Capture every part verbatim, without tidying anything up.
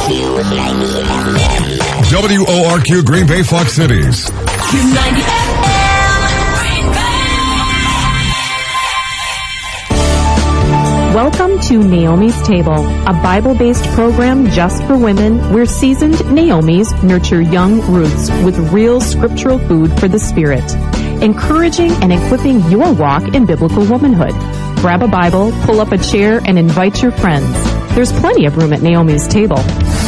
W O R Q Green Bay, Fox Cities. Q ninety F M, Green Bay. Welcome to Naomi's Table, a Bible-based program just for women where seasoned Naomis nurture young Ruths with real scriptural food for the spirit, encouraging and equipping your walk in biblical womanhood. Grab a Bible, pull up a chair, and invite your friends. There's plenty of room at Naomi's Table.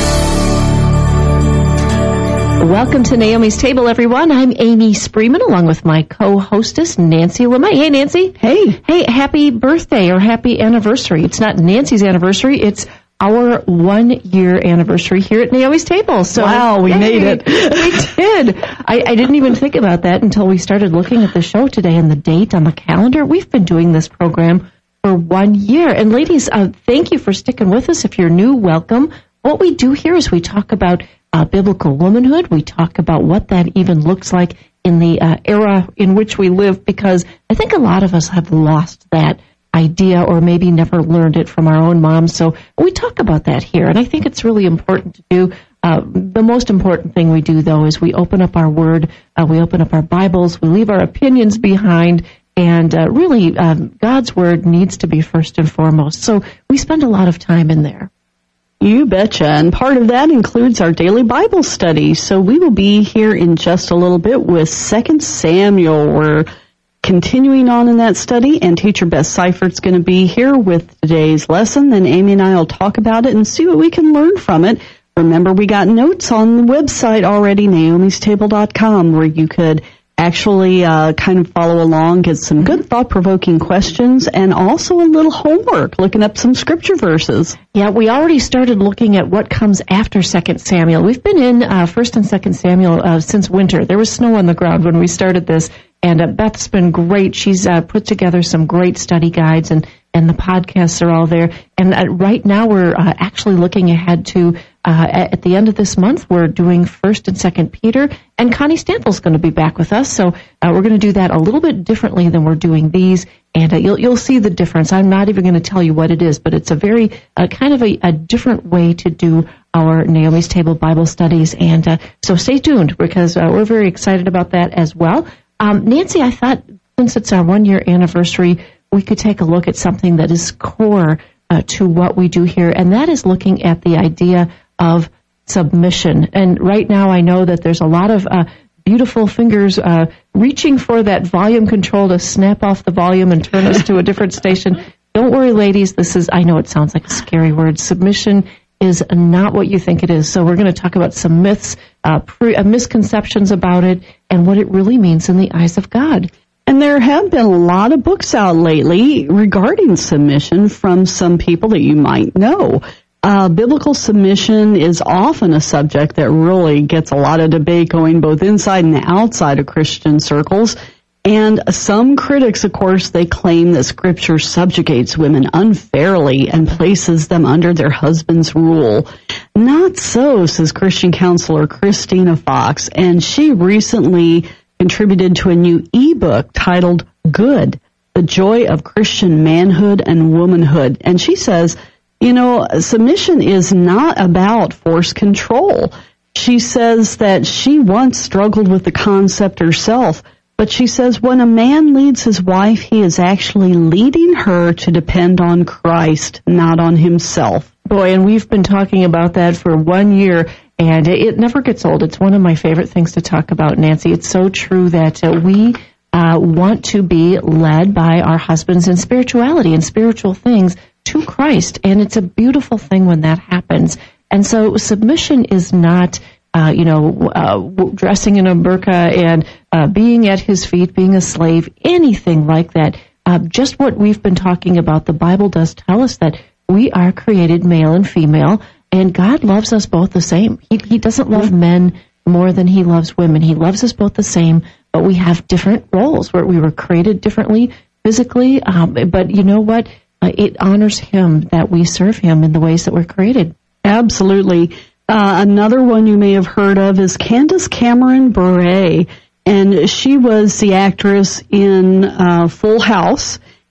Welcome to Naomi's Table, everyone. I'm Amy Spreeman, along with my co-hostess, Nancy LeMay. Hey, Nancy. Hey. Hey, happy birthday or happy anniversary. It's not Nancy's anniversary. It's our one-year anniversary here at Naomi's Table. So, wow, we yay, made it. We did. I, I didn't even think about that until we started looking at the show today and the date on the calendar. We've been doing this program for one year. And ladies, uh, thank you for sticking with us. If you're new, welcome. What we do here is we talk about uh, biblical womanhood. We talk about what that even looks like in the uh, era in which we live, because I think a lot of us have lost that idea or maybe never learned it from our own moms. So we talk about that here, and I think it's really important to do. Uh, the most important thing we do, though, is we open up our Word, uh, we open up our Bibles, we leave our opinions behind, and uh, really um, God's Word needs to be first and foremost. So we spend a lot of time in there. You betcha. And part of that includes our daily Bible study. So we will be here in just a little bit with Second Samuel. We're continuing on in that study, and Teacher Beth Seifert's going to be here with today's lesson. Then Amy and I will talk about it and see what we can learn from it. Remember, we got notes on the website already, naomis table dot com, where you could actually uh, kind of follow along, get some good thought-provoking questions, and also a little homework, looking up some scripture verses. Yeah, we already started looking at what comes after Second Samuel. We've been in uh, First and Second Samuel uh, since winter. There was snow on the ground when we started this, and uh, Beth's been great. She's uh, put together some great study guides, and, and the podcasts are all there. And uh, right now we're uh, actually looking ahead to Uh, at the end of this month, we're doing First and Second Peter, and Connie Stanfield's going to be back with us. So uh, we're going to do that a little bit differently than we're doing these, and uh, you'll you'll see the difference. I'm not even going to tell you what it is, but it's a very uh, kind of a, a different way to do our Naomi's Table Bible studies. And uh, so stay tuned, because uh, we're very excited about that as well. Um, Nancy, I thought since it's our one year anniversary, we could take a look at something that is core uh, to what we do here, and that is looking at the idea of submission. And right now I know that there's a lot of uh, beautiful fingers uh, reaching for that volume control to snap off the volume and turn us to a different station. Don't worry, ladies. This is, I know it sounds like a scary word. Submission is not what you think it is. So we're going to talk about some myths, uh, pre- uh, misconceptions about it, and what it really means in the eyes of God. And there have been a lot of books out lately regarding submission from some people that you might know. Uh, biblical submission is often a subject that really gets a lot of debate going both inside and outside of Christian circles. And some critics, of course, they claim that Scripture subjugates women unfairly and places them under their husband's rule. Not so, says Christian counselor Christina Fox, and she recently contributed to a new ebook titled Good, The Joy of Christian Manhood and Womanhood. And she says, you know, submission is not about forced control. She says that she once struggled with the concept herself, but she says when a man leads his wife, he is actually leading her to depend on Christ, not on himself. Boy, and we've been talking about that for one year, and it never gets old. It's one of my favorite things to talk about, Nancy. It's so true that uh, we uh, want to be led by our husbands in spirituality and spiritual things to Christ, and it's a beautiful thing when that happens. And so submission is not, uh, you know, uh, dressing in a burqa and uh, being at his feet, being a slave, anything like that. Uh, just what we've been talking about. The Bible does tell us that we are created male and female, and God loves us both the same. He, he doesn't love men more than he loves women. He loves us both the same, but we have different roles where we were created differently physically. Um, but you know what? Uh, it honors him that we serve him in the ways that we're created. Absolutely. Uh, another one you may have heard of is Candace Cameron Bure, and she was the actress in uh, Full House.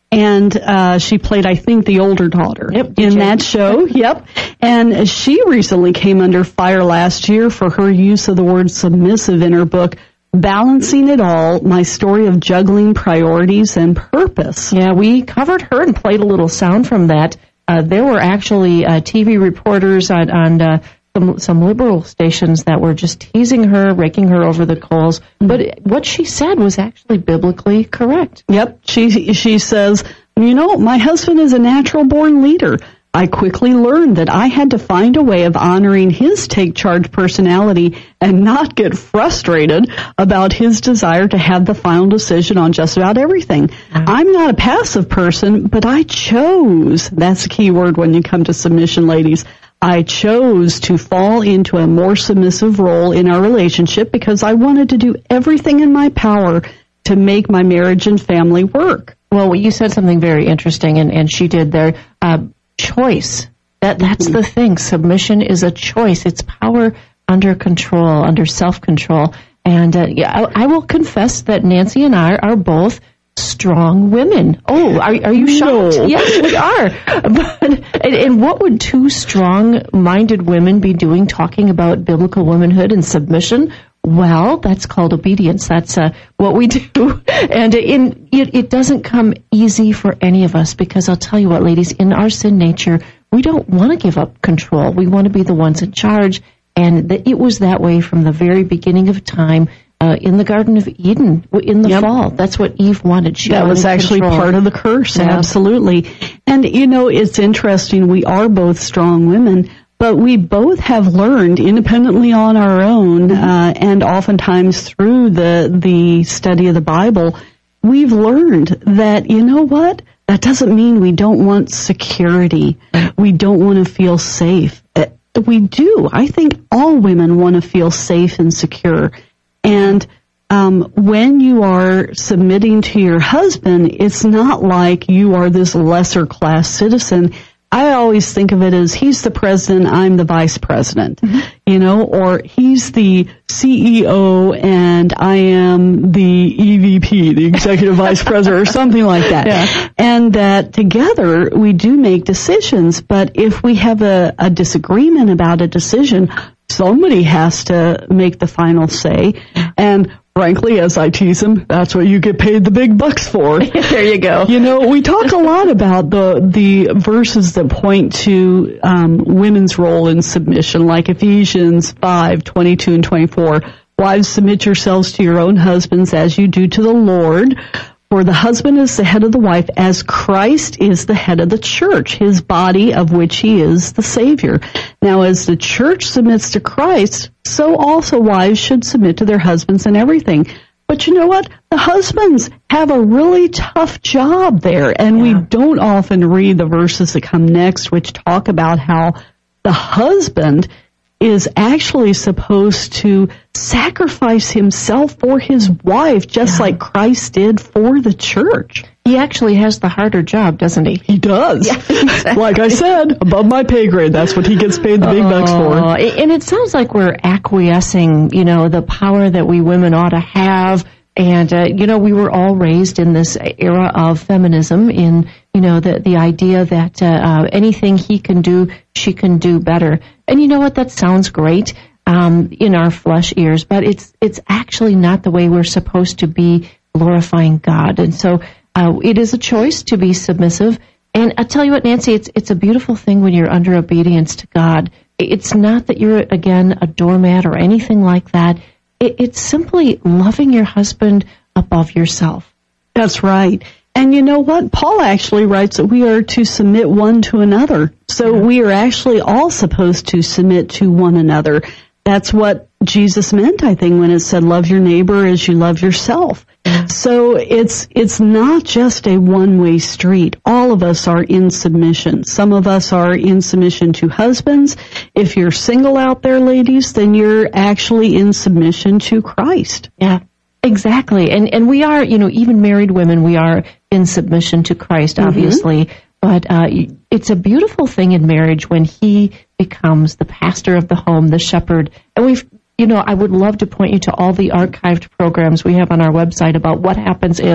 And uh, she played, I think, the older daughter Yep, in D J. that show. Yep. And she recently came under fire last year for her use of the word submissive in her book, Balancing It All, My Story of Juggling Priorities and Purpose. Yeah, we covered her and played a little sound from that. Uh, there were actually uh, T V reporters on, on uh, some, some liberal stations that were just teasing her, raking her over the coals. But what she said was actually biblically correct. Yep. She, she says, you know, my husband is a natural-born leader. I quickly learned that I had to find a way of honoring his take-charge personality and not get frustrated about his desire to have the final decision on just about everything. Mm-hmm. I'm not a passive person, but I chose, that's the key word when you come to submission, ladies, I chose to fall into a more submissive role in our relationship because I wanted to do everything in my power to make my marriage and family work. Well, you said something very interesting, and, and she did there. Uh, choice. That That's the thing. Submission is a choice. It's power under control, under self-control. And uh, yeah, I, I will confess that Nancy and I are both strong women. Oh, are, are you shocked? No. Yes, we are. But, and, and what would two strong-minded women be doing talking about biblical womanhood and submission? Well, that's called obedience. That's uh, what we do. And in, it, it doesn't come easy for any of us because I'll tell you what, ladies, in our sin nature, we don't want to give up control. We want to be the ones in charge. And the, it was that way from the very beginning of time uh, in the Garden of Eden in the Yep. fall. That's what Eve wanted. She that wanted was actually control. part of the curse. Yeah. Absolutely. And, you know, it's interesting. We are both strong women. But we both have learned independently on our own, uh, and oftentimes through the the study of the Bible, we've learned that, you know what? That doesn't mean we don't want security. We don't want to feel safe. Uh, we do. I think all women want to feel safe and secure. And um, when you are submitting to your husband, it's not like you are this lesser class citizen. I always think of it as he's the president, I'm the vice president, mm-hmm. you know, or he's the C E O and I am the E V P, the executive vice president, or something like that. Yeah. And that together we do make decisions, but if we have a, a disagreement about a decision, somebody has to make the final say. And frankly, as I tease him, that's what you get paid the big bucks for. There you go. You know, we talk a lot about the the verses that point to um, women's role in submission, like Ephesians five, twenty-two and twenty-four. Wives, submit yourselves to your own husbands as you do to the Lord. For the husband is the head of the wife, as Christ is the head of the church, his body, of which he is the Savior. Now, as the church submits to Christ, so also wives should submit to their husbands in everything. But you know what? The husbands have a really tough job there, and Yeah. we don't often read the verses that come next, which talk about how the husband is actually supposed to sacrifice himself for his wife, just Yeah. like Christ did for the church. He actually has the harder job, doesn't he? He does. Yeah, exactly. Like I said, above my pay grade. That's what he gets paid the big bucks Oh, for. and it sounds like we're acquiescing, you know, the power that we women ought to have. And, uh, you know, we were all raised in this era of feminism in, you know, the, the idea that uh, uh, anything he can do, she can do better. And you know what? That sounds great um, in our flesh ears, but it's it's actually not the way we're supposed to be glorifying God. And so uh, it is a choice to be submissive. And I'll tell you what, Nancy, it's it's a beautiful thing when you're under obedience to God. It's not that you're, again, a doormat or anything like that. It, it's simply loving your husband above yourself. That's right. And you know what? Paul actually writes that we are to submit one to another. So we are actually all supposed to submit to one another. That's what Jesus meant, I think, when it said, love your neighbor as you love yourself. So it's it's not just a one-way street. All of us are in submission. Some of us are in submission to husbands. If you're single out there, ladies, then you're actually in submission to Christ. Yeah, exactly. And and we are, you know, even married women, we are in submission to Christ, obviously. Mm-hmm. But uh, it's a beautiful thing in marriage when he becomes the pastor of the home, the shepherd. And we've, you know, I would love to point you to all the archived programs we have on our website about what happens if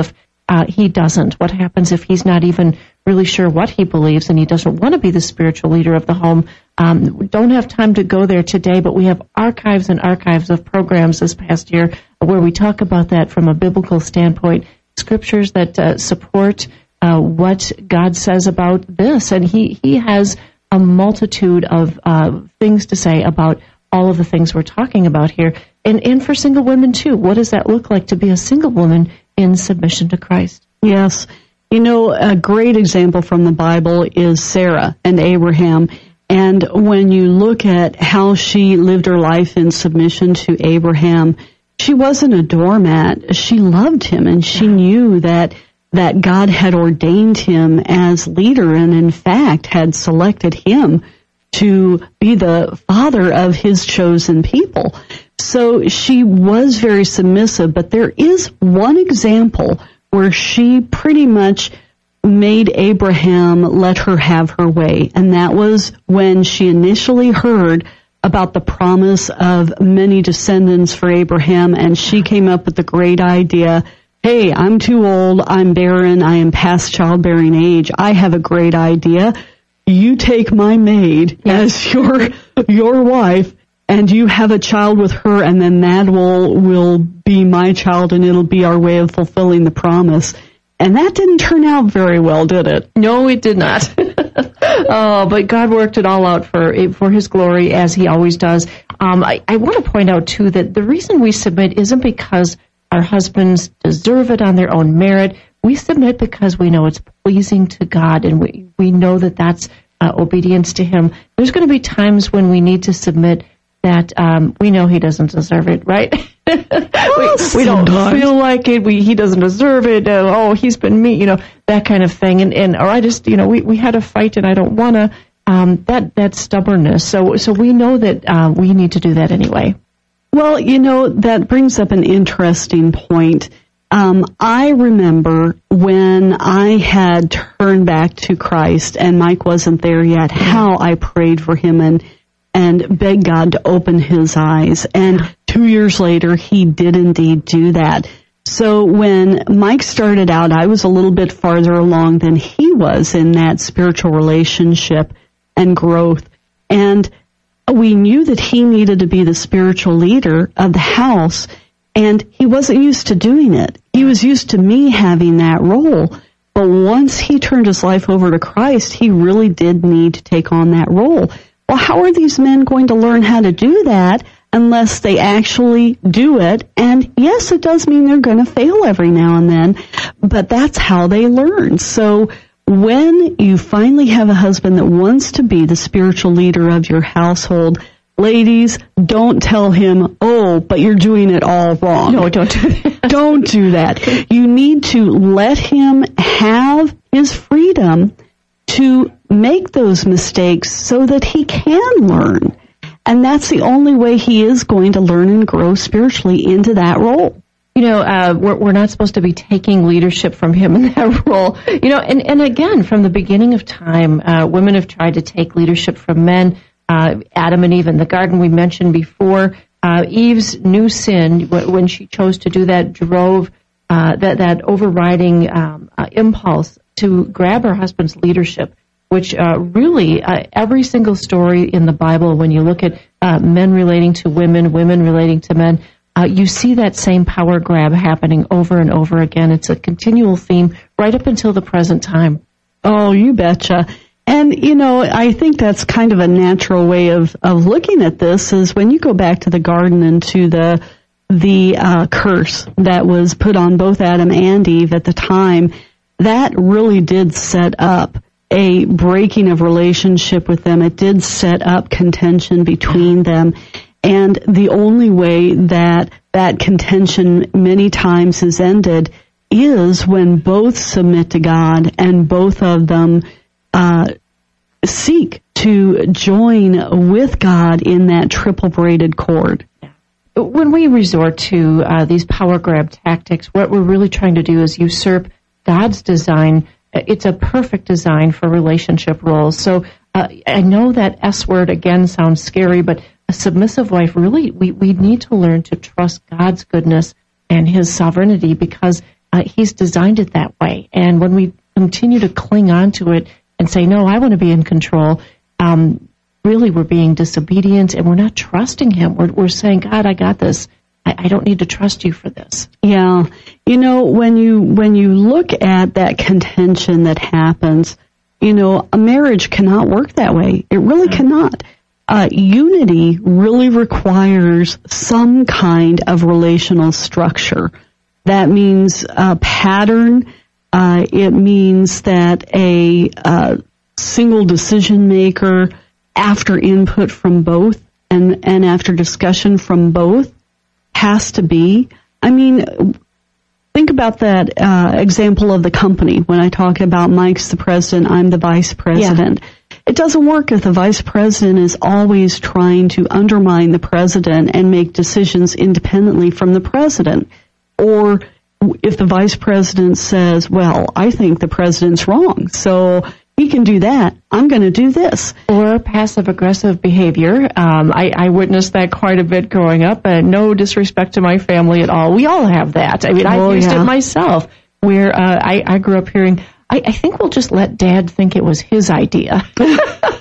uh, he doesn't? What happens if he's not even really sure what he believes and he doesn't want to be the spiritual leader of the home? Um, we don't have time to go there today, but we have archives and archives of programs this past year where we talk about that from a biblical standpoint, scriptures that uh, support uh, what God says about this. And he, he has a multitude of uh, things to say about all of the things we're talking about here. And, and for single women, too. What does that look like to be a single woman in submission to Christ? Yes. You know, a great example from the Bible is Sarah and Abraham. And when you look at how she lived her life in submission to Abraham, she wasn't a doormat. She loved him, and she knew that that God had ordained him as leader and, in fact, had selected him to be the father of his chosen people. So she was very submissive, but there is one example where she pretty much made Abraham let her have her way, and that was when she initially heard about the promise of many descendants for Abraham, and she came up with the great idea, hey, I'm too old, I'm barren, I am past childbearing age, I have a great idea. You take my maid as your your wife, and you have a child with her, and then that will will be my child, and it'll be our way of fulfilling the promise. And that didn't turn out very well, did it? No, it did not. Oh, but God worked it all out for for His glory, as He always does. Um, I, I want to point out, too, that the reason we submit isn't because our husbands deserve it on their own merit. We submit because we know it's pleasing to God, and we, we know that that's uh, obedience to Him. There's going to be times when we need to submit that um, we know He doesn't deserve it, right? we, we don't feel like it. We, he doesn't deserve it. Uh, oh, he's been mean, you know, that kind of thing. And, and or I just, you know, we, we had a fight and I don't want to. Um, that that stubbornness. So so we know that uh, we need to do that anyway. Well, you know, that brings up an interesting point. Um, I remember when I had turned back to Christ and Mike wasn't there yet, how I prayed for him and and begged God to open his eyes. And two years later, he did indeed do that. So when Mike started out, I was a little bit farther along than he was in that spiritual relationship and growth. And we knew that he needed to be the spiritual leader of the house, and he wasn't used to doing it. He was used to me having that role. But once he turned his life over to Christ, he really did need to take on that role. Well, how are these men going to learn how to do that unless they actually do it? And yes, it does mean they're going to fail every now and then, but that's how they learn. So when you finally have a husband that wants to be the spiritual leader of your household, ladies, don't tell him, oh, but you're doing it all wrong. No, don't do that. Don't do that. You need to let him have his freedom to make those mistakes so that he can learn. And that's the only way he is going to learn and grow spiritually into that role. You know, uh, we're, we're not supposed to be taking leadership from him in that role. You know, and, and again, from the beginning of time, uh, women have tried to take leadership from men. Uh, Adam and Eve in the garden we mentioned before. Uh, Eve's new sin, when she chose to do that, drove uh, that, that overriding um, uh, impulse to grab her husband's leadership, which uh, really uh, every single story in the Bible, when you look at uh, men relating to women, women relating to men, uh, you see that same power grab happening over and over again. It's a continual theme right up until the present time. Oh, you betcha. And, you know, I think that's kind of a natural way of, of looking at this is when you go back to the garden and to the the uh, curse that was put on both Adam and Eve at the time, that really did set up a breaking of relationship with them. It did set up contention between them. And the only way that that contention many times is ended is when both submit to God and both of them uh, seek to join with God in that triple braided cord. When we resort to uh, these power grab tactics, what we're really trying to do is usurp God's design. It's a perfect design for relationship roles. So uh, I know that S word again sounds scary, but a submissive wife, really, we, we need to learn to trust God's goodness and His sovereignty, because uh, He's designed it that way. And when we continue to cling on to it and say, no, I want to be in control, um, really we're being disobedient and we're not trusting Him. We're, we're saying, God, I got this. I, I don't need to trust you for this. Yeah. You know, when you, when you look at that contention that happens, you know, a marriage cannot work that way. It really cannot. Uh, unity really requires some kind of relational structure. That means a pattern. Uh, it means that a uh, single decision maker, after input from both and, and after discussion from both, has to be. I mean, think about that uh, example of the company when I talk about Mike's the president, I'm the vice president. Yeah. It doesn't work if the vice president is always trying to undermine the president and make decisions independently from the president. Or if the vice president says, well, I think the president's wrong, so he can do that, I'm going to do this. Or passive-aggressive behavior. Um, I, I witnessed that quite a bit growing up. Uh, no disrespect to my family at all. We all have that. I mean, oh, I used yeah. it myself, where uh, I, I grew up hearing, I, I think we'll just let Dad think it was his idea. and,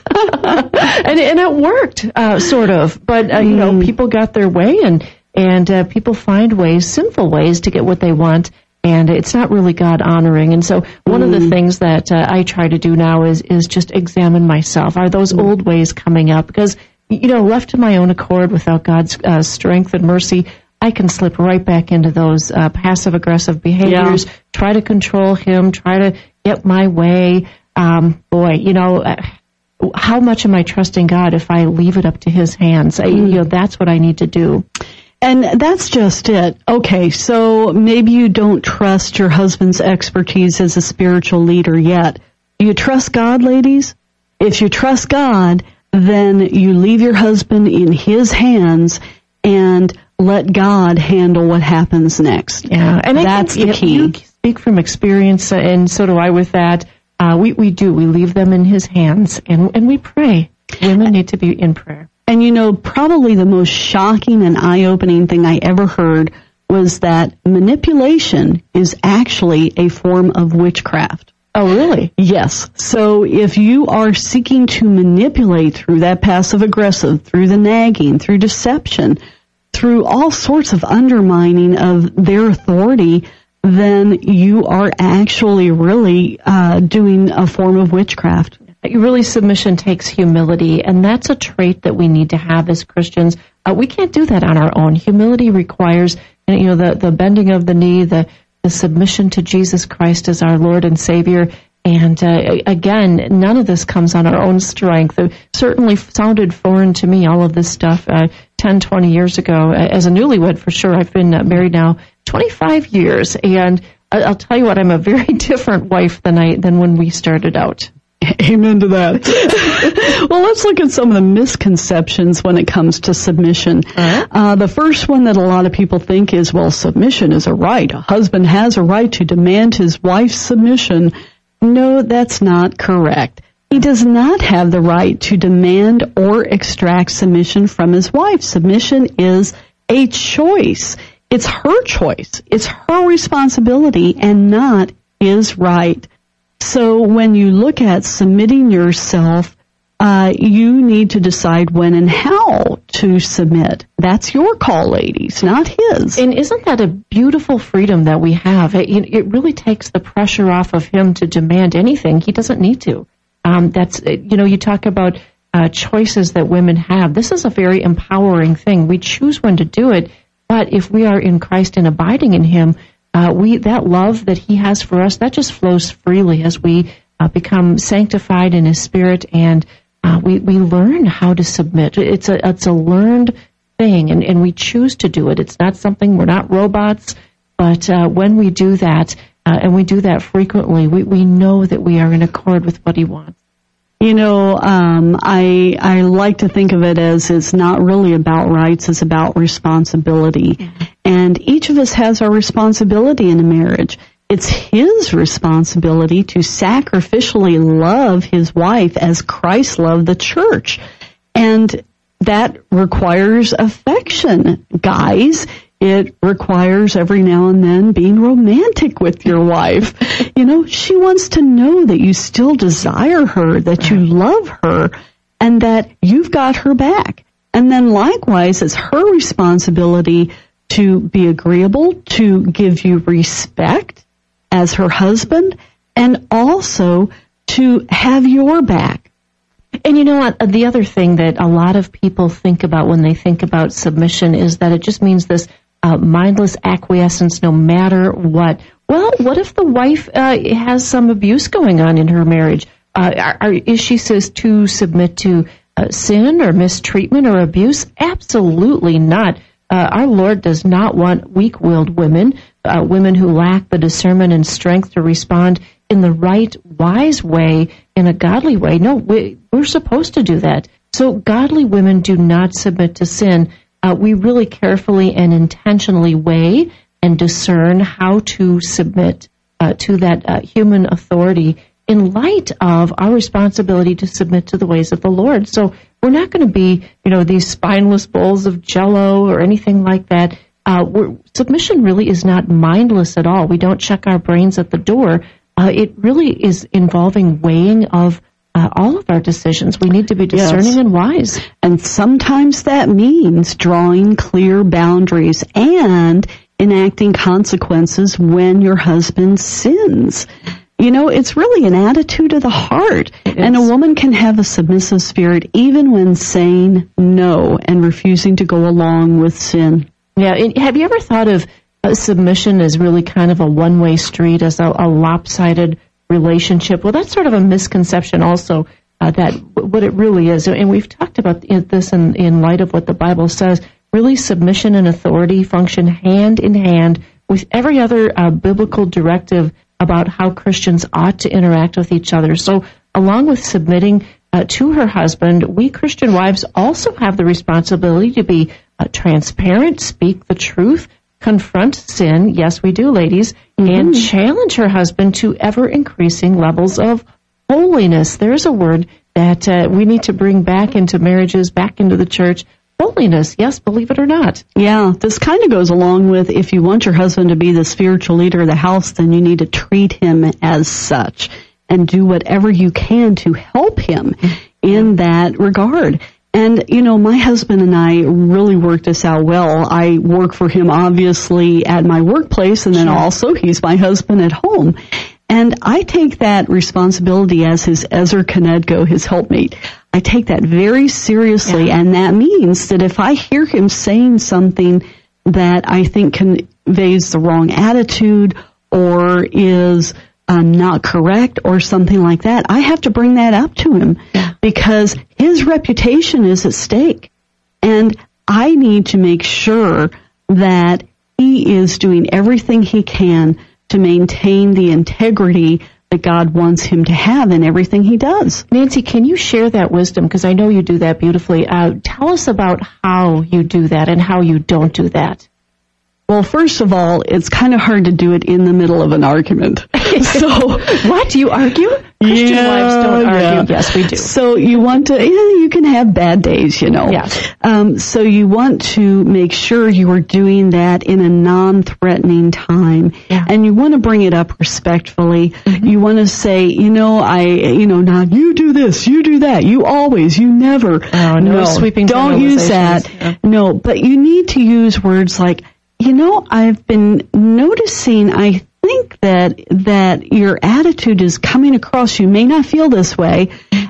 and it worked, uh, sort of. But, uh, you know, people got their way, and, and uh, people find ways, sinful ways, to get what they want. And it's not really God-honoring. And so one mm. of the things that uh, I try to do now is is just examine myself. Are those mm. old ways coming up? Because, you know, left to my own accord without God's uh, strength and mercy, I can slip right back into those uh, passive-aggressive behaviors, yeah. try to control Him, try to get my way. Um, boy, you know, uh, how much am I trusting God if I leave it up to His hands? I, mm. you know, that's what I need to do. And that's just it. Okay, so maybe you don't trust your husband's expertise as a spiritual leader yet. Do you trust God, ladies? If you trust God, then you leave your husband in His hands and let God handle what happens next. Yeah, and that's I think, the key. You speak from experience, and so do I with that. Uh, we, we do. We leave them in His hands, and, and we pray. Women need to be in prayer. And you know, probably the most shocking and eye-opening thing I ever heard was that manipulation is actually a form of witchcraft. Oh, really? Yes. So if you are seeking to manipulate through that passive-aggressive, through the nagging, through deception, through all sorts of undermining of their authority, then you are actually really uh, doing a form of witchcraft. Really, submission takes humility, and that's a trait that we need to have as Christians. Uh, we can't do that on our own. Humility requires, you know, the, the bending of the knee, the, the submission to Jesus Christ as our Lord and Savior. And uh, again, none of this comes on our own strength. It certainly sounded foreign to me, all of this stuff, uh, ten, twenty years ago. As a newlywed, for sure, I've been married now twenty-five years, and I'll tell you what, I'm a very different wife than I than when we started out. Amen to that. Well, let's look at some of the misconceptions when it comes to submission. Uh-huh. Uh, the first one that a lot of people think is, well, submission is a right. A husband has a right to demand his wife's submission. No, that's not correct. He does not have the right to demand or extract submission from his wife. Submission is a choice. It's her choice. It's her responsibility and not his right. So when you look at submitting yourself, uh, you need to decide when and how to submit. That's your call, ladies, not his. And isn't that a beautiful freedom that we have? It, it really takes the pressure off of him to demand anything. He doesn't need to. Um, that's, you know, you talk about uh, choices that women have. This is a very empowering thing. We choose when to do it, but if we are in Christ and abiding in Him, Uh, we that love that He has for us, that just flows freely as we uh, become sanctified in His Spirit, and uh, we we learn how to submit. It's a it's a learned thing, and, and we choose to do it. It's not something, we're not robots, but uh, when we do that, uh, and we do that frequently, we we know that we are in accord with what He wants. You know, um, I I like to think of it as it's not really about rights, it's about responsibility. Mm-hmm. And each of us has our responsibility in a marriage. It's his responsibility to sacrificially love his wife as Christ loved the church. And that requires affection. Guys, It requires every now and then being romantic with your wife. You know, she wants to know that you still desire her, that you love her, and that you've got her back. And then likewise, it's her responsibility to be agreeable, to give you respect as her husband, and also to have your back. And you know what? The other thing that a lot of people think about when they think about submission is that it just means this uh, mindless acquiescence no matter what. Well, what if the wife uh, has some abuse going on in her marriage? Uh, are, are, is she says to submit to uh, sin or mistreatment or abuse? Absolutely not. Uh, our Lord does not want weak-willed women, uh, women who lack the discernment and strength to respond in the right, wise way, in a godly way. No, we, we're supposed to do that. So godly women do not submit to sin. Uh, we really carefully and intentionally weigh and discern how to submit uh, to that uh, human authority in light of our responsibility to submit to the ways of the Lord. So we're not going to be, you know, these spineless bowls of Jell-O or anything like that. Uh, we're, submission really is not mindless at all. We don't check our brains at the door. Uh, it really is involving weighing of uh, all of our decisions. We need to be discerning yes. and wise. And sometimes that means drawing clear boundaries and enacting consequences when your husband sins. You know, it's really an attitude of the heart. And a woman can have a submissive spirit even when saying no and refusing to go along with sin. Yeah. And have you ever thought of uh, submission as really kind of a one-way street, as a, a lopsided relationship? Well, that's sort of a misconception also, uh, that what it really is. And we've talked about this in, in light of what the Bible says. Really, submission and authority function hand in hand with every other uh, biblical directive about how Christians ought to interact with each other. So along with submitting uh, to her husband, we Christian wives also have the responsibility to be uh, transparent, speak the truth, confront sin, yes we do, ladies, mm-hmm. and challenge her husband to ever-increasing levels of holiness. There's a word that uh, we need to bring back into marriages, back into the church. Holiness, yes, believe it or not. Yeah, this kind of goes along with if you want your husband to be the spiritual leader of the house, then you need to treat him as such and do whatever you can to help him in that regard. And, you know, my husband and I really work this out well. I work for him, obviously, at my workplace, and then sure. also he's my husband at home. And I take that responsibility as his Ezer Kenegdo, his helpmate. I take that very seriously, yeah. and that means that if I hear him saying something that I think conveys the wrong attitude or is um, not correct or something like that, I have to bring that up to him yeah. because his reputation is at stake. And I need to make sure that he is doing everything he can to maintain the integrity that God wants him to have in everything he does. Nancy, can you share that wisdom? Because I know you do that beautifully. Uh, tell us about how you do that and how you don't do that. Well, first of all, it's kind of hard to do it in the middle of an argument. So, what? Do you argue? Christian yeah, wives don't argue. Yeah. Yes, we do. So you want to, yeah, you can have bad days, you know. Yes. Um, so you want to make sure you are doing that in a non-threatening time. Yeah. And you want to bring it up respectfully. Mm-hmm. You want to say, you know, I, you know, not you do this, you do that, you always, you never. Oh, no, no sweeping don't use that. Yeah. No, but you need to use words like, you know, I've been noticing, I think that that your attitude is coming across. You may not feel this way,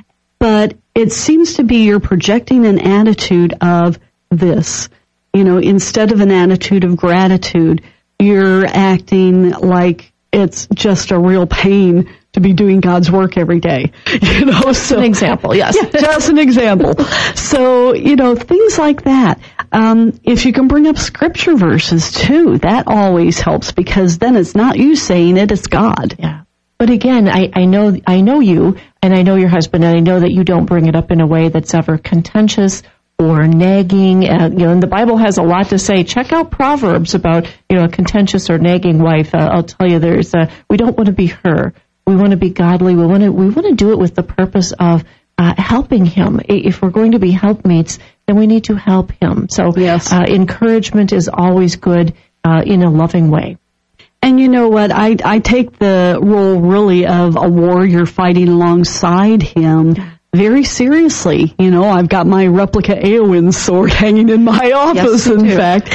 but it seems to be you're projecting an attitude of this. You know, instead of an attitude of gratitude, you're acting like it's just a real pain to be doing God's work every day. You know, just so an example, yes. Yeah, just an example. So, you know, things like that. Um, if you can bring up scripture verses too, that always helps because then it's not you saying it, it's God. Yeah. But again, I, I know I know you and I know your husband and I know that you don't bring it up in a way that's ever contentious or nagging. Uh, you know, and the Bible has a lot to say. Check out Proverbs about, you know, a contentious or nagging wife. Uh, I'll tell you, there's a, we don't want to be her. We want to be godly. We want to we want to do it with the purpose of uh, helping him. If we're going to be helpmates, then we need to help him. So Yes. uh, encouragement is always good uh, in a loving way. And you know what? I, I take the role really of a warrior fighting alongside him very seriously. You know, I've got my replica Eowyn sword hanging in my office, you in do. fact.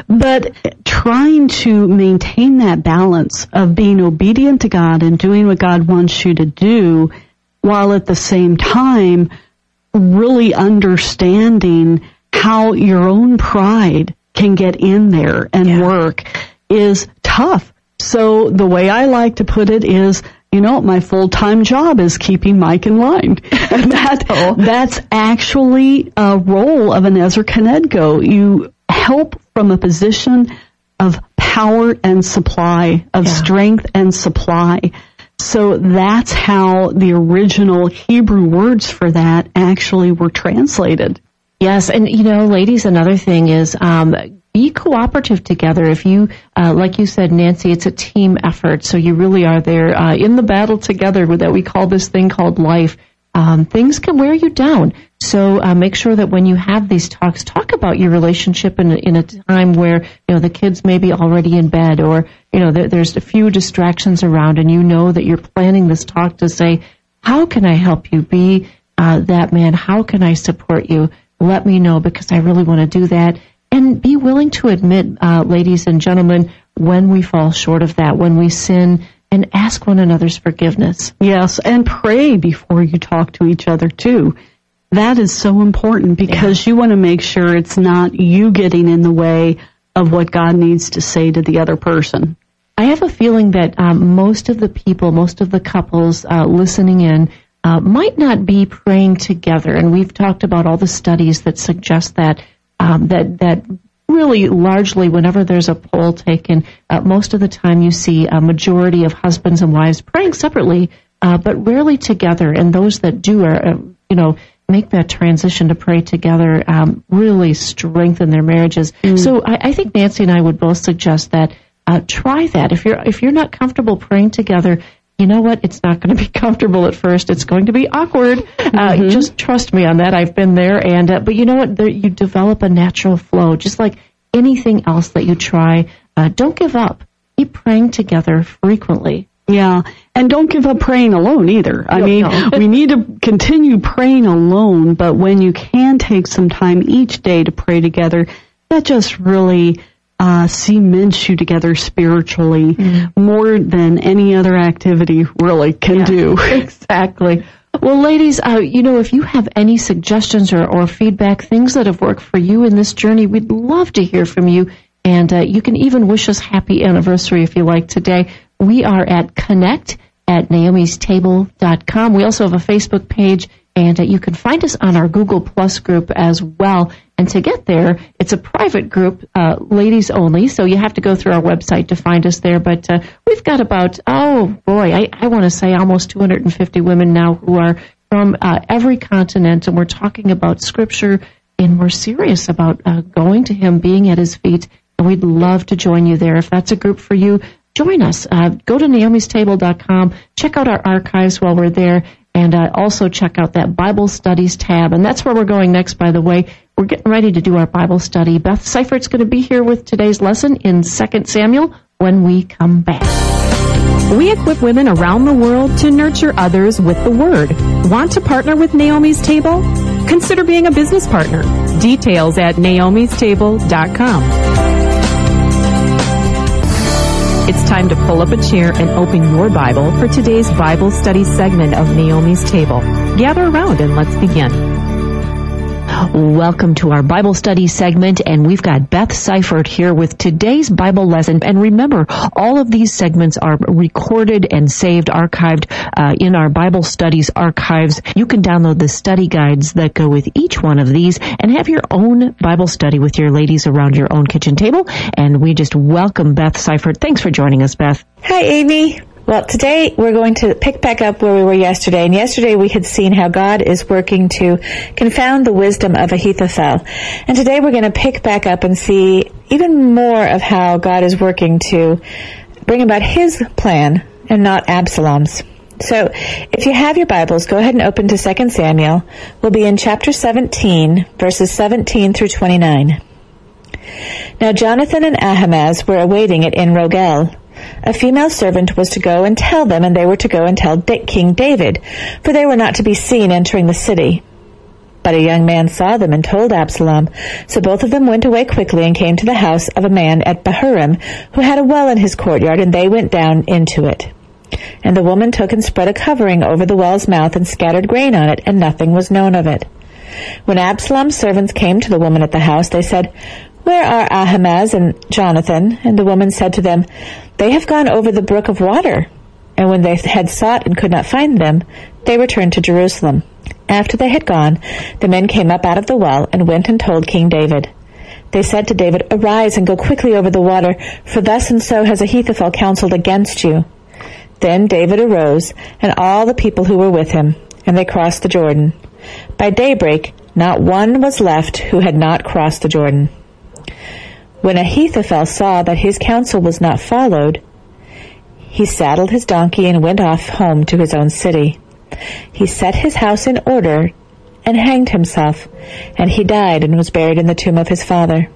But trying to maintain that balance of being obedient to God and doing what God wants you to do, while at the same time really understanding how your own pride can get in there and Yeah. work is tough. So the way I like to put it is, you know, my full-time job is keeping Mike in line. And that, that's actually a role of an Ezra Kenedgo. You help from a position of power and supply, of Yeah. strength and supply. So that's how the original Hebrew words for that actually were translated. Yes, and you know, ladies, another thing is um, be cooperative together. If you, uh, like you said, Nancy, it's a team effort, so you really are there uh, in the battle together that we call this thing called life. Um, things can wear you down, so uh, make sure that when you have these talks, talk about your relationship in, in a time where you know the kids may be already in bed, or you know there, there's a few distractions around, and you know that you're planning this talk to say, how can I help you be uh, that man? How can I support you? Let me know, because I really want to do that. And be willing to admit, uh, ladies and gentlemen, when we fall short of that, when we sin, and ask one another's forgiveness. Yes, and pray before you talk to each other, too. That is so important, because you want to make sure it's not you getting in the way of what God needs to say to the other person. I have a feeling that um, most of the people, most of the couples uh, listening in uh, might not be praying together. And we've talked about all the studies that suggest that, um, that, that really largely whenever there's a poll taken, uh, most of the time you see a majority of husbands and wives praying separately, uh, but rarely together. And those that do are, uh, you know, make that transition to pray together, um, really strengthen their marriages. Mm. So I, I think Nancy and I would both suggest that uh, try that. If you're if you're not comfortable praying together, you know what? It's not going to be comfortable at first. It's going to be awkward. Uh, mm-hmm. Just trust me on that. I've been there. And uh, but you know what? There, you develop a natural flow, just like anything else that you try. Uh, don't give up. Keep praying together frequently. Yeah, and don't give up praying alone either. I No, mean, no. we need to continue praying alone, but when you can take some time each day to pray together, that just really uh, cements you together spiritually mm. more than any other activity really can yeah, do. Exactly. Well, ladies, uh, you know, if you have any suggestions or, or feedback, things that have worked for you in this journey, we'd love to hear from you. And uh, you can even wish us happy anniversary if you like today. We are at connect at naomis table dot com. We also have a Facebook page, and uh, you can find us on our Google Plus group as well. And to get there, it's a private group, uh, ladies only, so you have to go through our website to find us there. But uh, we've got about, oh boy, I, I want to say almost two hundred fifty women now who are from uh, every continent, and we're talking about Scripture, and we're serious about uh, going to Him, being at His feet, and we'd love to join you there. If that's a group for you, join us. Uh, go to naomis table dot com. Check out our archives while we're there, and uh, also check out that Bible Studies tab. And that's where we're going next, by the way. We're getting ready to do our Bible study. Beth Seifert's going to be here with today's lesson in Second Samuel when we come back. We equip women around the world to nurture others with the Word. Want to partner with Naomi's Table? Consider being a business partner. Details at naomis table dot com. It's time to pull up a chair and open your Bible for today's Bible study segment of Naomi's Table. Gather around and let's begin. Welcome to our Bible study segment, and we've got Beth Seifert here with today's Bible lesson. And remember, all of these segments are recorded and saved, archived uh, in our Bible studies archives. You can download the study guides that go with each one of these and have your own Bible study with your ladies around your own kitchen table. And we just welcome Beth Seifert. Thanks for joining us, Beth. Hi, Amy. Well, today we're going to pick back up where we were yesterday. And yesterday we had seen how God is working to confound the wisdom of Ahithophel. And today we're going to pick back up and see even more of how God is working to bring about his plan and not Absalom's. So, if you have your Bibles, go ahead and open to Second Samuel. We'll be in chapter seventeen, verses seventeen through twenty-nine. Now Jonathan and Ahimaaz were awaiting it in Rogel. A female servant was to go and tell them, and they were to go and tell King David, for they were not to be seen entering the city. But a young man saw them and told Absalom. So both of them went away quickly and came to the house of a man at Bahurim, who had a well in his courtyard, and they went down into it. And the woman took and spread a covering over the well's mouth and scattered grain on it, and nothing was known of it. When Absalom's servants came to the woman at the house, they said, "Where are Ahimaaz and Jonathan?" And the woman said to them, "They have gone over the brook of water." And when they had sought and could not find them, they returned to Jerusalem. After they had gone, the men came up out of the well and went and told King David. They said to David, "Arise and go quickly over the water, for thus and so has Ahithophel counseled against you." Then David arose, and all the people who were with him, and they crossed the Jordan. By daybreak, not one was left who had not crossed the Jordan. When Ahithophel saw that his counsel was not followed, he saddled his donkey and went off home to his own city. He set his house in order and hanged himself, and he died and was buried in the tomb of his father.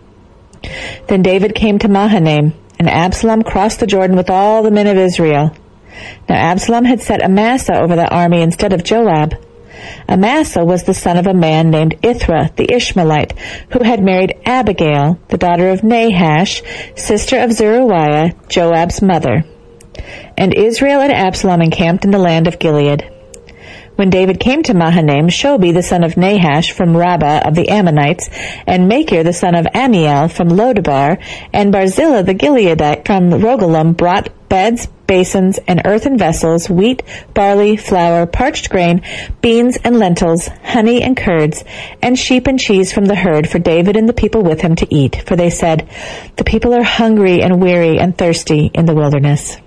Then David came to Mahanaim, and Absalom crossed the Jordan with all the men of Israel. Now Absalom had set Amasa over the army instead of Joab. Amasa was the son of a man named Ithra the Ishmaelite, who had married Abigail, the daughter of Nahash, sister of Zeruiah, Joab's mother. And Israel and Absalom encamped in the land of Gilead. When David came to Mahanaim, Shobi the son of Nahash from Rabbah of the Ammonites, and Machir the son of Ammiel from Lodabar, and Barzillai the Gileadite from Rogelim brought beds, basins, and earthen vessels, wheat, barley, flour, parched grain, beans and lentils, honey and curds, and sheep and cheese from the herd for David and the people with him to eat. For they said, "The people are hungry and weary and thirsty in the wilderness."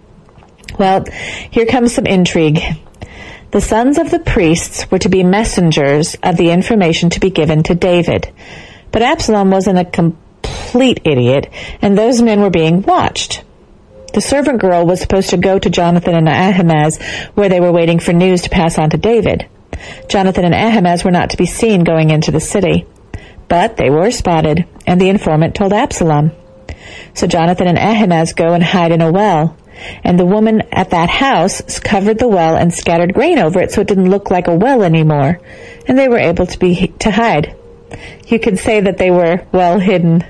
Well, here comes some intrigue. The sons of the priests were to be messengers of the information to be given to David. But Absalom wasn't a complete idiot, and those men were being watched. The servant girl was supposed to go to Jonathan and Ahimaaz, where they were waiting for news to pass on to David. Jonathan and Ahimaaz were not to be seen going into the city. But they were spotted, and the informant told Absalom. So Jonathan and Ahimaaz go and hide in a well. And the woman at that house covered the well and scattered grain over it so it didn't look like a well anymore. And they were able to be to hide. You could say that they were well hidden.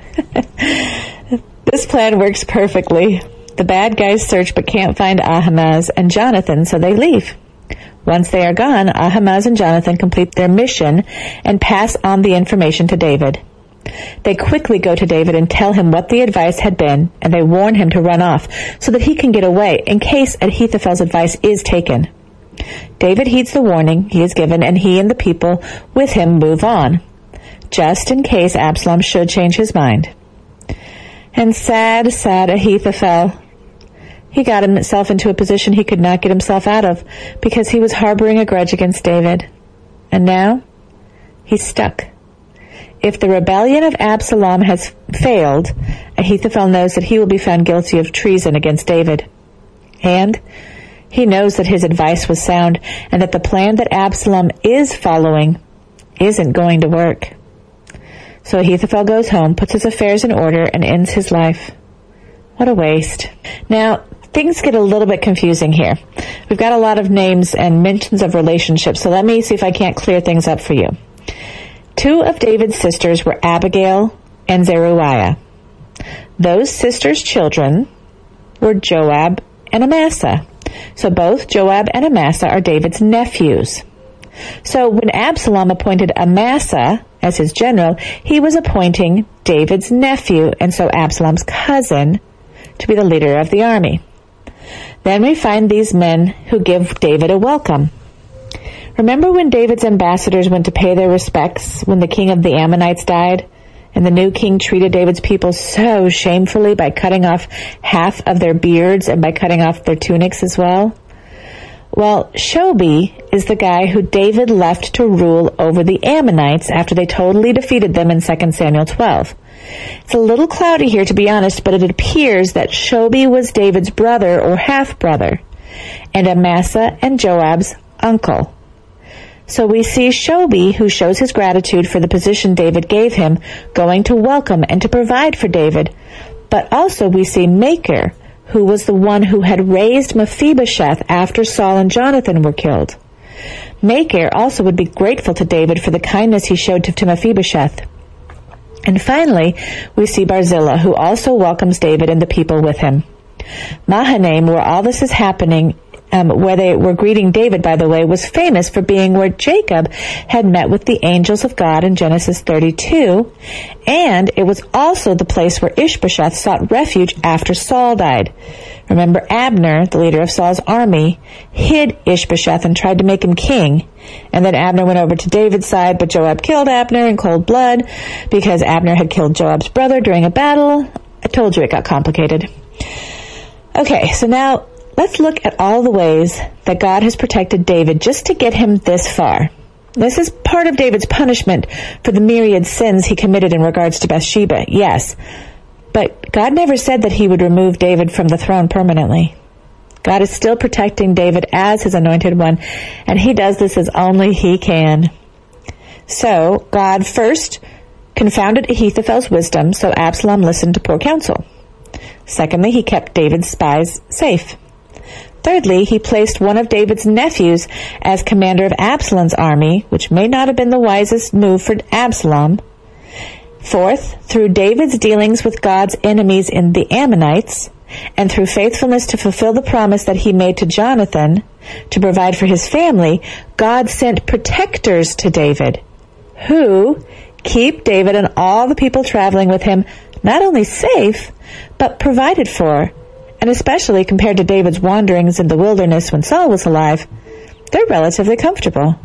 This plan works perfectly. The bad guys search but can't find Ahimaaz and Jonathan, so they leave. Once they are gone, Ahimaaz and Jonathan complete their mission and pass on the information to David. They quickly go to David and tell him what the advice had been, and they warn him to run off so that he can get away in case Ahithophel's advice is taken. David heeds the warning he is given, and he and the people with him move on, just in case Absalom should change his mind. And sad, sad Ahithophel. He got himself into a position he could not get himself out of because he was harboring a grudge against David. And now he's stuck. If the rebellion of Absalom has failed, Ahithophel knows that he will be found guilty of treason against David. And he knows that his advice was sound and that the plan that Absalom is following isn't going to work. So Ahithophel goes home, puts his affairs in order, and ends his life. What a waste. Now, things get a little bit confusing here. We've got a lot of names and mentions of relationships, so let me see if I can't clear things up for you. Two of David's sisters were Abigail and Zeruiah. Those sisters' children were Joab and Amasa. So both Joab and Amasa are David's nephews. So when Absalom appointed Amasa as his general, he was appointing David's nephew, and so Absalom's cousin, to be the leader of the army. Then we find these men who give David a welcome. Remember when David's ambassadors went to pay their respects when the king of the Ammonites died? And the new king treated David's people so shamefully by cutting off half of their beards and by cutting off their tunics as well? Well, Shobi is the guy who David left to rule over the Ammonites after they totally defeated them in Second Samuel twelve. It's a little cloudy here, to be honest, but it appears that Shobi was David's brother or half-brother. and Amasa and Joab's uncle. So we see Shobi, who shows his gratitude for the position David gave him, going to welcome and to provide for David. But also we see Makir, who was the one who had raised Mephibosheth after Saul and Jonathan were killed. Makir also would be grateful to David for the kindness he showed to, to Mephibosheth. And finally, we see Barzillai, who also welcomes David and the people with him. Mahanaim, where all this is happening, um, where they were greeting David, by the way, was famous for being where Jacob had met with the angels of God in Genesis thirty-two, and it was also the place where Ishbosheth sought refuge after Saul died. Remember, Abner, the leader of Saul's army, hid Ishbosheth and tried to make him king. And then Abner went over to David's side, but Joab killed Abner in cold blood because Abner had killed Joab's brother during a battle. I told you it got complicated. Okay, so now let's look at all the ways that God has protected David just to get him this far. This is part of David's punishment for the myriad sins he committed in regards to Bathsheba, yes. But God never said that he would remove David from the throne permanently. God is still protecting David as his anointed one, and he does this as only he can. So, God first confounded Ahithophel's wisdom, so Absalom listened to poor counsel. Secondly, he kept David's spies safe. Thirdly, he placed one of David's nephews as commander of Absalom's army, which may not have been the wisest move for Absalom. Fourth, through David's dealings with God's enemies in the Ammonites, and through faithfulness to fulfill the promise that he made to Jonathan to provide for his family, God sent protectors to David, who keep David and all the people traveling with him not only safe, but provided for. And especially compared to David's wanderings in the wilderness when Saul was alive, they're relatively comfortable.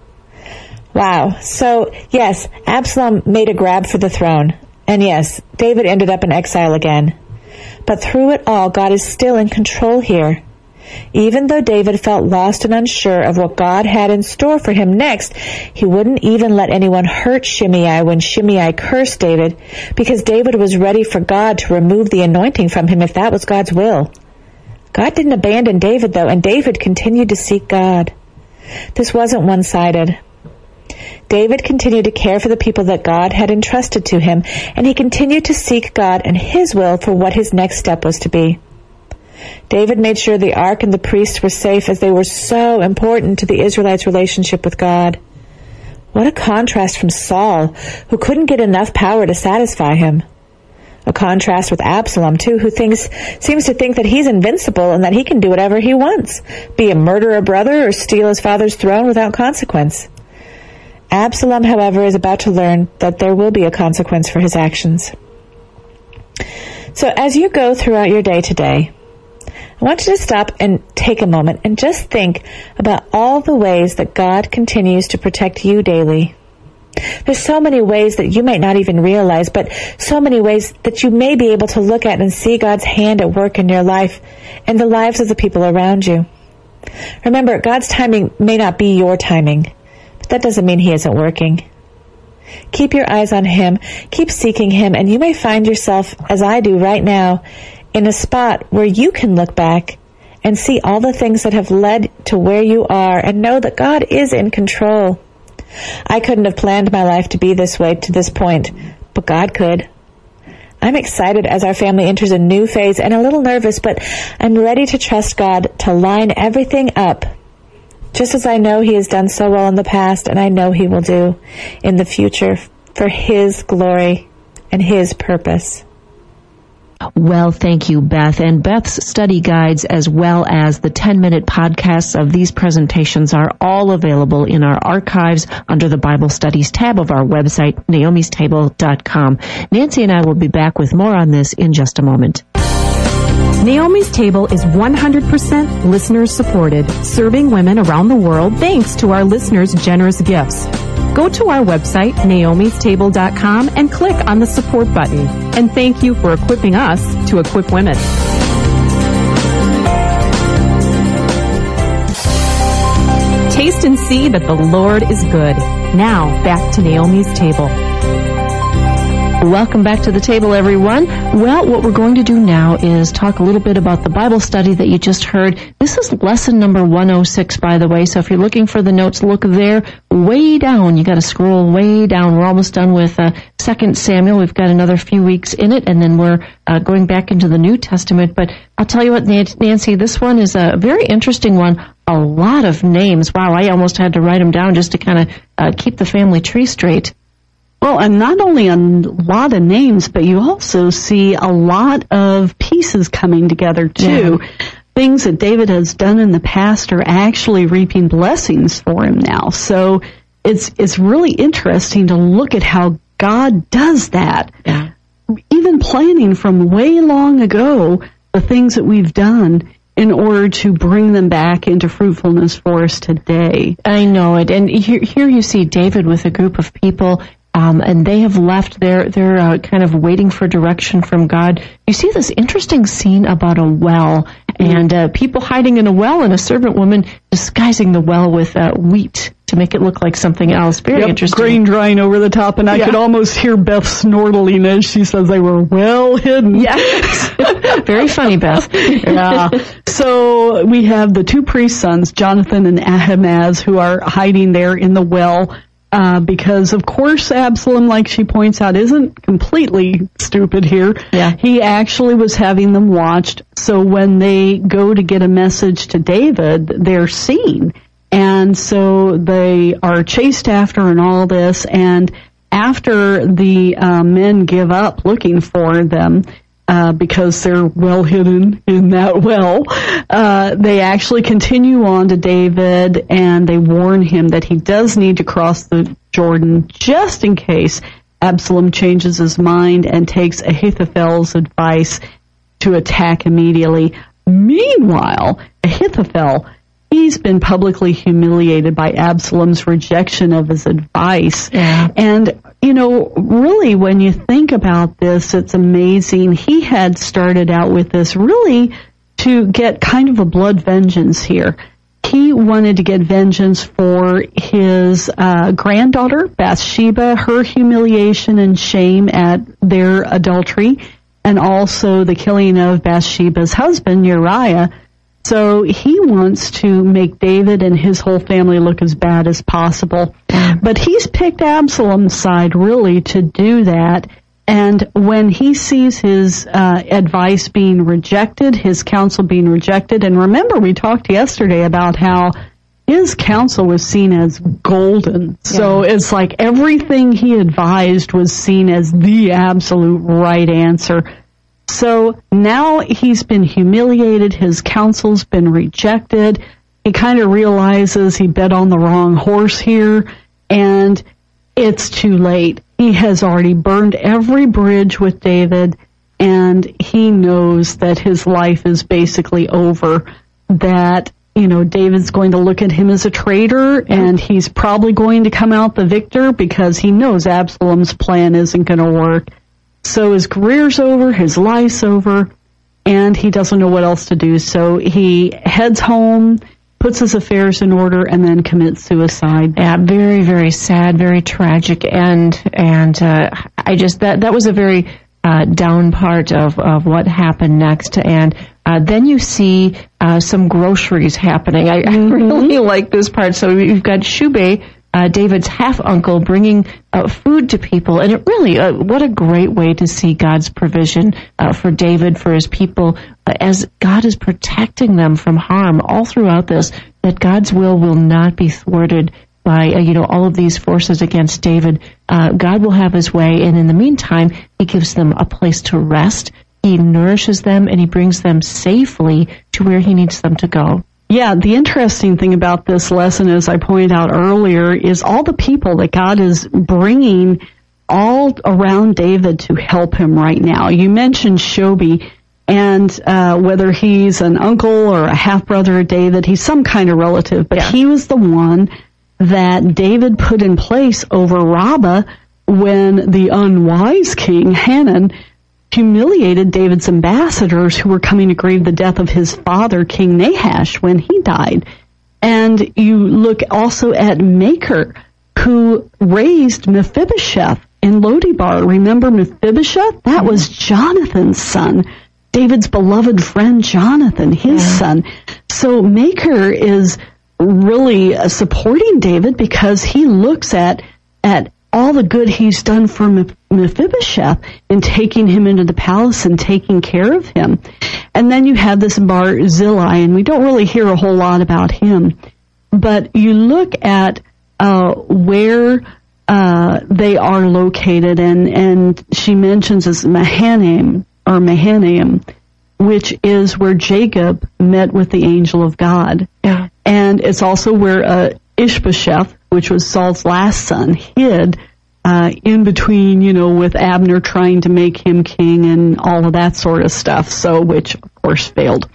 Wow. So, yes, Absalom made a grab for the throne. And yes, David ended up in exile again. But through it all, God is still in control here. Even though David felt lost and unsure of what God had in store for him next, he wouldn't even let anyone hurt Shimei when Shimei cursed David, because David was ready for God to remove the anointing from him if that was God's will. God didn't abandon David, though, and David continued to seek God. This wasn't one-sided. David continued to care for the people that God had entrusted to him, and he continued to seek God and his will for what his next step was to be. David made sure the ark and the priests were safe, as they were so important to the Israelites' relationship with God. What a contrast from Saul, who couldn't get enough power to satisfy him. A contrast with Absalom, too, who thinks, seems to think that he's invincible and that he can do whatever he wants, be a murder a brother or steal his father's throne without consequence. Absalom, however, is about to learn that there will be a consequence for his actions. So as you go throughout your day today, I want you to stop and take a moment and just think about all the ways that God continues to protect you daily. There's so many ways that you might not even realize, but so many ways that you may be able to look at and see God's hand at work in your life and the lives of the people around you. Remember, God's timing may not be your timing, but that doesn't mean He isn't working. Keep your eyes on Him, keep seeking Him, and you may find yourself, as I do right now, in a spot where you can look back and see all the things that have led to where you are and know that God is in control. I couldn't have planned my life to be this way to this point, but God could. I'm excited as our family enters a new phase and a little nervous, but I'm ready to trust God to line everything up, just as I know He has done so well in the past, and I know He will do in the future for His glory and His purpose. Well, thank you, Beth. And Beth's study guides, as well as the ten-minute podcasts of these presentations, are all available in our archives under the Bible Studies tab of our website, naomis table dot com. Nancy and I will be back with more on this in just a moment. Naomi's Table is one hundred percent listener-supported, serving women around the world thanks to our listeners' generous gifts. Go to our website, naomis table dot com, and click on the support button. And thank you for equipping us to equip women. Taste and see that the Lord is good. Now, back to Naomi's Table. Welcome back to the table, everyone. Well, what we're going to do now is talk a little bit about the Bible study that you just heard. This is lesson number one oh six, by the way, so if you're looking for the notes, look there, way down. You got to scroll way down. We're almost done with uh, Second Samuel. We've got another few weeks in it, and then we're uh, going back into the New Testament. But I'll tell you what, Nancy, this one is a very interesting one. A lot of names. Wow, I almost had to write them down just to kind of uh, keep the family tree straight. Well, and not only a lot of names, but you also see a lot of pieces coming together, too. Yeah. Things that David has done in the past are actually reaping blessings for him now. So it's it's really interesting to look at how God does that. Yeah. Even planning from way long ago the things that we've done in order to bring them back into fruitfulness for us today. I know it. And here, here you see David with a group of people. Um, and they have left. They're they're uh, kind of waiting for direction from God. You see this interesting scene about a well and uh, people hiding in a well, and a servant woman disguising the well with uh, wheat to make it look like something else. Very yep, interesting. Grain drying over the top, and I yeah. could almost hear Beth snortling as she says they were well hidden. Yes. Very funny, Beth. Yeah. So we have the two priest sons, Jonathan and Ahimaaz, who are hiding there in the well. Uh, because, of course, Absalom, like she points out, isn't completely stupid here. Yeah. He actually was having them watched, so when they go to get a message to David, they're seen. And so they are chased after and all this, and after the uh, men give up looking for them, Uh, because they're well hidden in that well, uh, they actually continue on to David, and they warn him that he does need to cross the Jordan just in case Absalom changes his mind and takes Ahithophel's advice to attack immediately. Meanwhile, Ahithophel, he's been publicly humiliated by Absalom's rejection of his advice. Yeah. And, you know, really when you think about this, it's amazing. He had started out with this really to get kind of a blood vengeance here. He wanted to get vengeance for his uh, granddaughter, Bathsheba, her humiliation and shame at their adultery, and also the killing of Bathsheba's husband, Uriah. So he wants to make David and his whole family look as bad as possible. But he's picked Absalom's side, really, to do that. And when he sees his uh, advice being rejected, his counsel being rejected, and remember we talked yesterday about how his counsel was seen as golden. Yeah. So it's like everything he advised was seen as the absolute right answer. So now he's been humiliated, his counsel's been rejected, he kind of realizes he bet on the wrong horse here, and it's too late. He has already burned every bridge with David, and he knows that his life is basically over, that, you know, David's going to look at him as a traitor, and he's probably going to come out the victor because he knows Absalom's plan isn't going to work. So his career's over, his life's over, and he doesn't know what else to do. So he heads home, puts his affairs in order, and then commits suicide. Yeah, very, very sad, very tragic end. And uh, I just, that that was a very uh, down part of, of what happened next. And uh, then you see uh, some groceries happening. I, mm-hmm. I really like this part. So you've got Shubay, Uh, David's half-uncle, bringing uh, food to people. And it really, uh, what a great way to see God's provision uh, for David, for his people, uh, as God is protecting them from harm all throughout this, that God's will will not be thwarted by, uh, you know, all of these forces against David. Uh, God will have his way, and in the meantime, he gives them a place to rest, he nourishes them, and he brings them safely to where he needs them to go. Yeah, the interesting thing about this lesson, as I pointed out earlier, is all the people that God is bringing all around David to help him right now. You mentioned Shobi, and uh, whether he's an uncle or a half-brother of David, he's some kind of relative, but yeah. he was the one that David put in place over Rabbah when the unwise king, Hanan, humiliated David's ambassadors who were coming to grieve the death of his father, King Nahash, when he died. And you look also at Makir, who raised Mephibosheth in Lo-debar. Remember Mephibosheth? That was Jonathan's son. David's beloved friend Jonathan, his yeah. son. So Makir is really uh, supporting David because he looks at at all the good he's done for Mephibosheth in taking him into the palace and taking care of him. And then you have this Barzillai, and we don't really hear a whole lot about him. But you look at uh, where uh, they are located, and, and she mentions as Mahanaim, or Mahanaim, which is where Jacob met with the angel of God. Yeah. And it's also where uh, Ishbosheth, which was Saul's last son, hid uh, in between, you know, with Abner trying to make him king and all of that sort of stuff, so which, of course, failed.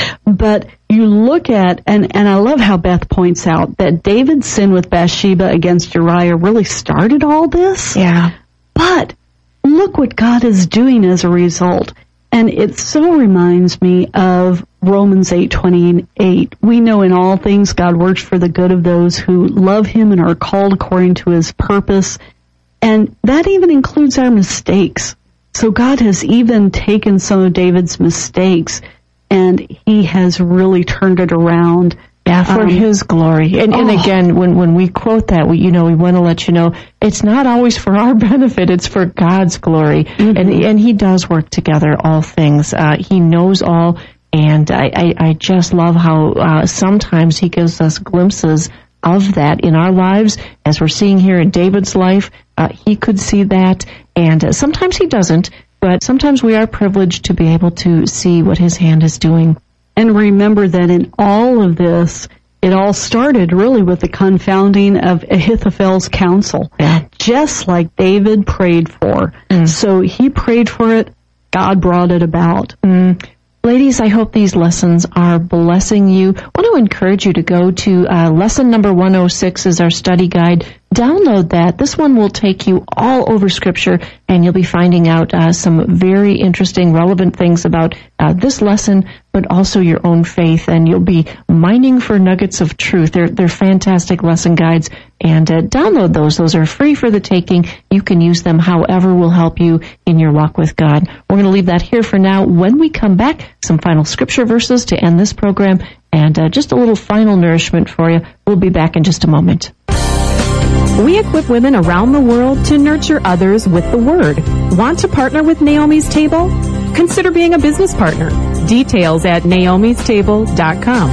But you look at, and, and I love how Beth points out that David's sin with Bathsheba against Uriah really started all this. Yeah. But look what God is doing as a result. And it so reminds me of Romans eight twenty-eight. We know in all things God works for the good of those who love Him and are called according to His purpose. And that even includes our mistakes. So God has even taken some of David's mistakes and He has really turned it around. Yeah, for um, His glory. And, oh. and again, when, when we quote that, we, you know, we want to let you know it's not always for our benefit, it's for God's glory. Mm-hmm. And, and He does work together all things. Uh, he knows all, and I, I, I just love how uh, sometimes He gives us glimpses of that in our lives. As we're seeing here in David's life, uh, he could see that, and uh, sometimes He doesn't, but sometimes we are privileged to be able to see what His hand is doing. And remember that in all of this, it all started really with the confounding of Ahithophel's counsel, yeah. just like David prayed for. Mm. So he prayed for it, God brought it about. Mm. Ladies, I hope these lessons are blessing you. I want to encourage you to go to uh, lesson number one oh six is our study guide. Download that. This one will take you all over Scripture, and you'll be finding out uh, some very interesting, relevant things about uh, this lesson, but also your own faith, and you'll be mining for nuggets of truth. They're, they're fantastic lesson guides, and uh, download those. Those are free for the taking. You can use them however will help you in your walk with God. We're going to leave that here for now. When we come back, some final Scripture verses to end this program, and uh, just a little final nourishment for you. We'll be back in just a moment. We equip women around the world to nurture others with the Word. Want to partner with Naomi's Table? Consider being a business partner. Details at naomis table dot com.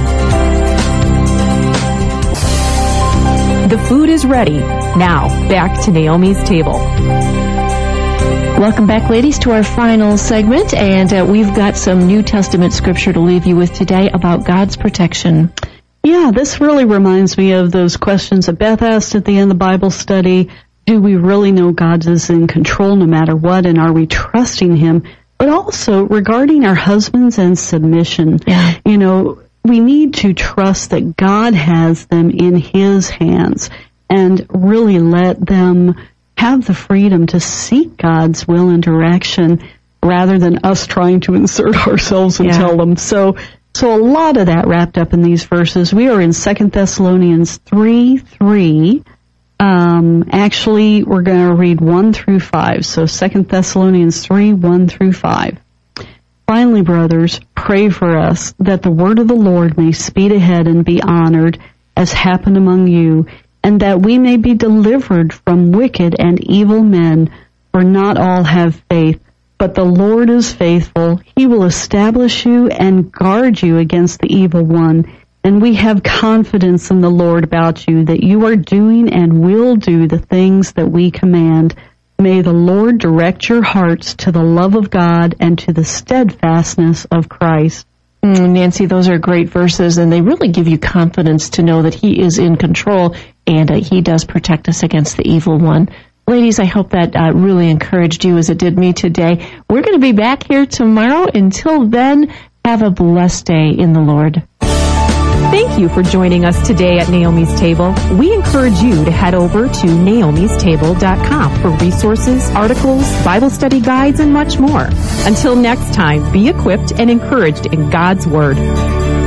The food is ready. Now, back to Naomi's Table. Welcome back, ladies, to our final segment, and uh, we've got some New Testament scripture to leave you with today about God's protection. Yeah, this really reminds me of those questions that Beth asked at the end of the Bible study. Do we really know God is in control no matter what, and are we trusting Him? But also regarding our husbands and submission. Yeah. You know, we need to trust that God has them in His hands and really let them have the freedom to seek God's will and direction rather than us trying to insert ourselves and yeah. tell them. So So a lot of that wrapped up in these verses. We are in Second Thessalonians three three. Um, actually, we're going to read one through five. So Second Thessalonians three, one through five. Finally, brothers, pray for us that the word of the Lord may speed ahead and be honored, as happened among you, and that we may be delivered from wicked and evil men, for not all have faith. But the Lord is faithful. He will establish you and guard you against the evil one. And we have confidence in the Lord about you, that you are doing and will do the things that we command. May the Lord direct your hearts to the love of God and to the steadfastness of Christ. Mm, Nancy, those are great verses, and they really give you confidence to know that He is in control, and uh, He does protect us against the evil one. Ladies, I hope that uh, really encouraged you as it did me today. We're going to be back here tomorrow. Until then, have a blessed day in the Lord. Thank you for joining us today at Naomi's Table. We encourage you to head over to naomis table dot com for resources, articles, Bible study guides, and much more. Until next time, be equipped and encouraged in God's Word.